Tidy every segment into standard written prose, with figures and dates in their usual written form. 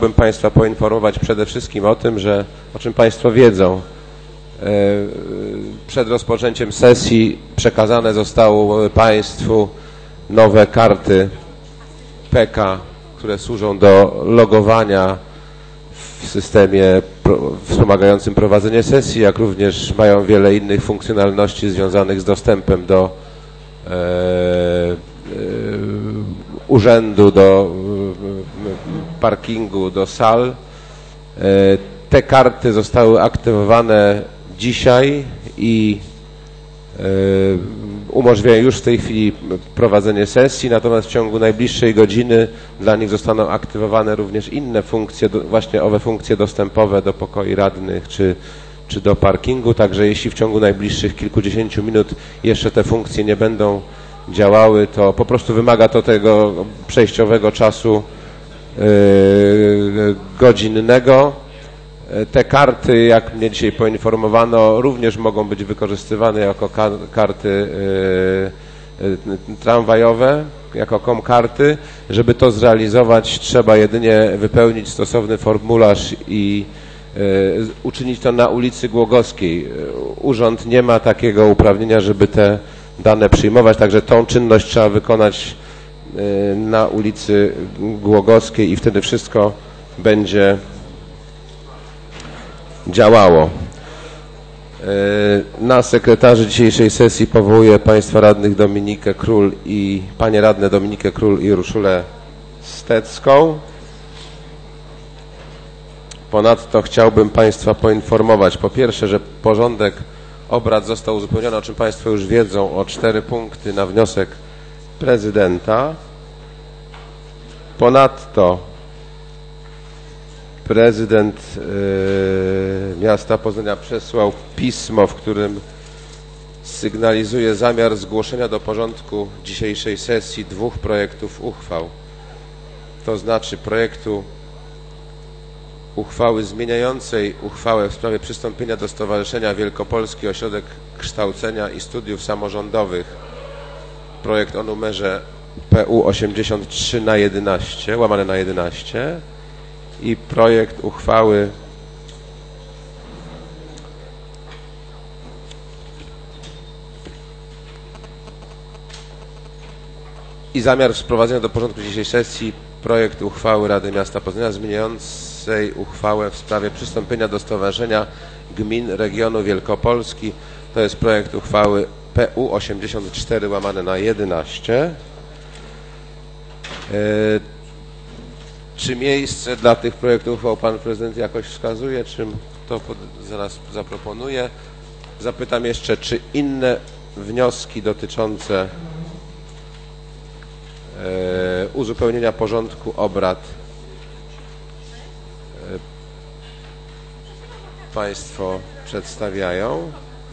chciałbym Państwa poinformować przede wszystkim o tym, że, o czym Państwo wiedzą, przed rozpoczęciem sesji przekazane zostały Państwu nowe karty PK, które służą do logowania w systemie wspomagającym prowadzenie sesji, jak również mają wiele innych funkcjonalności związanych z dostępem do urzędu, do parkingu, do sal. Te karty zostały aktywowane dzisiaj i umożliwiają już w tej chwili prowadzenie sesji, natomiast w ciągu najbliższej godziny dla nich zostaną aktywowane również inne funkcje, właśnie owe funkcje dostępowe do pokoi radnych czy do parkingu, także jeśli w ciągu najbliższych kilkudziesięciu minut jeszcze te funkcje nie będą działały, to po prostu wymaga to tego przejściowego czasu godzinnego. Te karty, jak mnie dzisiaj poinformowano, również mogą być wykorzystywane jako karty tramwajowe, jako komkarty. Żeby to zrealizować, trzeba jedynie wypełnić stosowny formularz i uczynić to na ulicy Głogowskiej. Urząd nie ma takiego uprawnienia, żeby te dane przyjmować, także tą czynność trzeba wykonać na ulicy Głogowskiej i wtedy wszystko będzie działało. Na sekretarzy dzisiejszej sesji powołuję Państwa radnych Dominikę Król i Panie radne Dominikę Król i Urszulę Stecką. Ponadto chciałbym Państwa poinformować, po pierwsze, że porządek obrad został uzupełniony, o czym Państwo już wiedzą, o 4 punkty na wniosek prezydenta. Ponadto prezydent miasta Poznania przesłał pismo, w którym sygnalizuje zamiar zgłoszenia do porządku dzisiejszej sesji 2 projektów uchwał. To znaczy projektu uchwały zmieniającej uchwałę w sprawie przystąpienia do Stowarzyszenia Wielkopolski Ośrodek Kształcenia i Studiów Samorządowych, projekt o numerze PU 83/11 i projekt uchwały i zamiar wprowadzenia do porządku dzisiejszej sesji projekt uchwały Rady Miasta Poznania zmieniającej uchwałę w sprawie przystąpienia do Stowarzyszenia Gmin Regionu Wielkopolski. To jest projekt uchwały PU 84/11. Czy miejsce dla tych projektów uchwał Pan Prezydent jakoś wskazuje, czy to zaraz zaproponuje? Zapytam jeszcze, czy inne wnioski dotyczące uzupełnienia porządku obrad Państwo przedstawiają?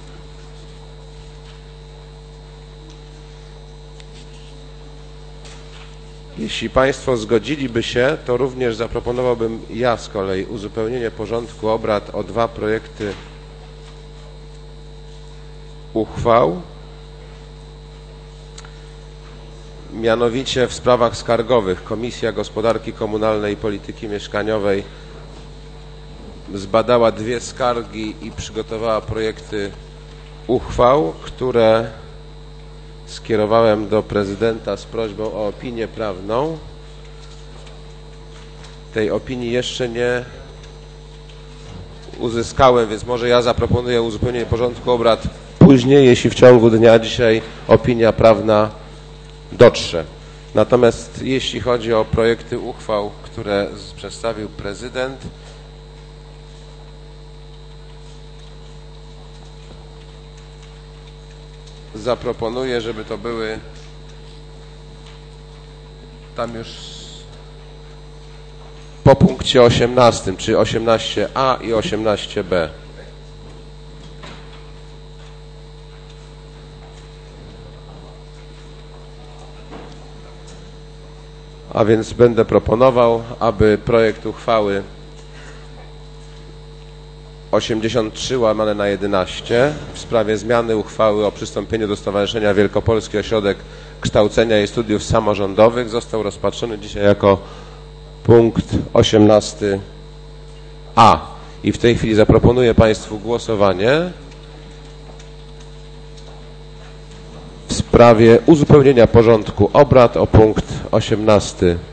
Jeśli Państwo zgodziliby się, to również zaproponowałbym ja z kolei uzupełnienie porządku obrad o 2 projekty uchwał. Mianowicie w sprawach skargowych Komisja Gospodarki Komunalnej i Polityki Mieszkaniowej zbadała 2 skargi i przygotowała projekty uchwał, które skierowałem do prezydenta z prośbą o opinię prawną. Tej opinii jeszcze nie uzyskałem, więc może ja zaproponuję uzupełnienie porządku obrad później, jeśli w ciągu dnia dzisiaj opinia prawna dotrze. Natomiast jeśli chodzi o projekty uchwał, które przedstawił prezydent, zaproponuję, żeby to były tam już po punkcie 18, czyli 18a i 18b. A więc będę proponował, aby projekt uchwały 83/11 w sprawie zmiany uchwały o przystąpieniu do Stowarzyszenia Wielkopolski Ośrodek Kształcenia i Studiów Samorządowych został rozpatrzony dzisiaj jako punkt 18a. I w tej chwili zaproponuję Państwu głosowanie w sprawie uzupełnienia porządku obrad o punkt 18.